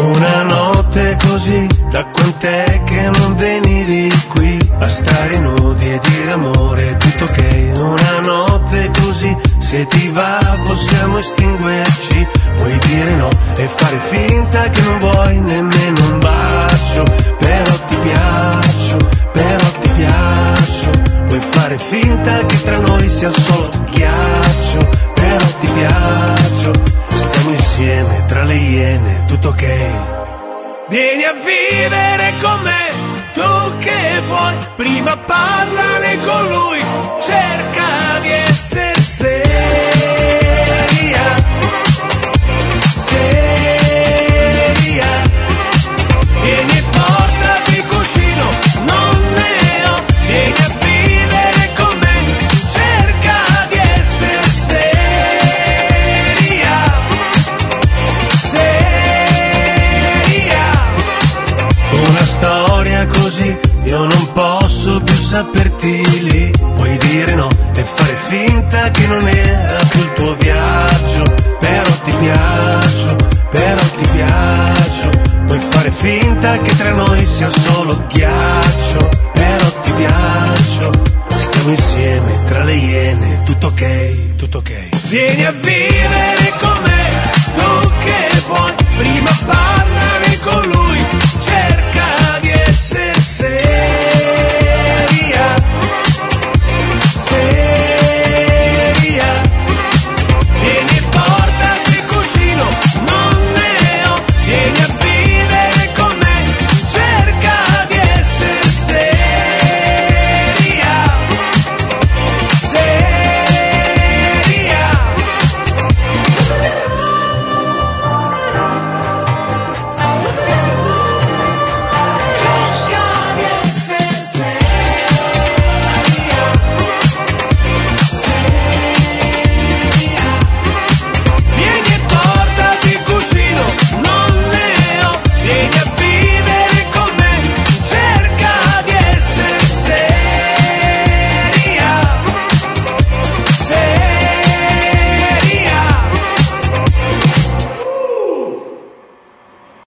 Una notte così, da quant'è che non venivi qui a stare nudi e dire amore, tutto ok. Una notte così, se ti va possiamo estinguerci, puoi dire no e fare finta che non vuoi nemmeno un bacio, però ti piaccio, però ti piaccio, puoi fare finta che tra noi sia solo ghiaccio, però ti piaccio, stiamo insieme tra le iene, tutto ok. Vieni a vivere con me, tu che puoi, prima parlane con lui, cerca di essere seria, seria, vieni e portati il cuscino, non ne ho, vieni a vivere con me, cerca di essere seria, seria, una storia così, io non posso più saperti lì, puoi dire no e fare finta che non era più il tuo viaggio, però ti piaccio, però ti piaccio, puoi fare finta che tra noi sia solo ghiaccio, però ti piaccio, stiamo insieme tra le iene, tutto ok, tutto ok. Vieni a vivere con me, tu che puoi, prima parlane con lui,